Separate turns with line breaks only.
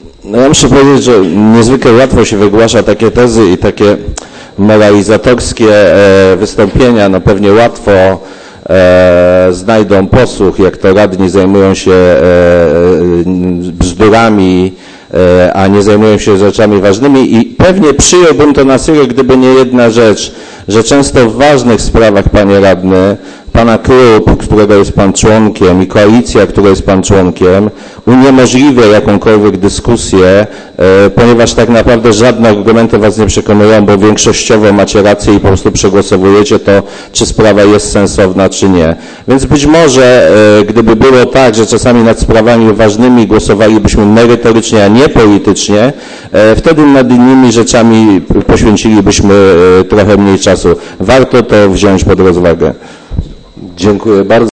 No ja muszę powiedzieć, że niezwykle łatwo się wygłasza takie tezy i takie moralizatorskie wystąpienia. No pewnie łatwo znajdą posłuch, jak to radni zajmują się bzdurami, a nie zajmują się rzeczami ważnymi i pewnie przyjąłbym to na serio, gdyby nie jedna rzecz, że często w ważnych sprawach, panie radny, pana klub, którego jest pan członkiem i koalicja, której jest pan członkiem, uniemożliwia jakąkolwiek dyskusję, ponieważ tak naprawdę żadne argumenty was nie przekonują, bo większościowo macie rację i po prostu przegłosowujecie to, czy sprawa jest sensowna, czy nie. Więc być może, gdyby było tak, że czasami nad sprawami ważnymi głosowalibyśmy merytorycznie, a nie politycznie, wtedy nad innymi rzeczami poświęcilibyśmy trochę mniej czasu. Warto to wziąć pod rozwagę. Dziękuję bardzo.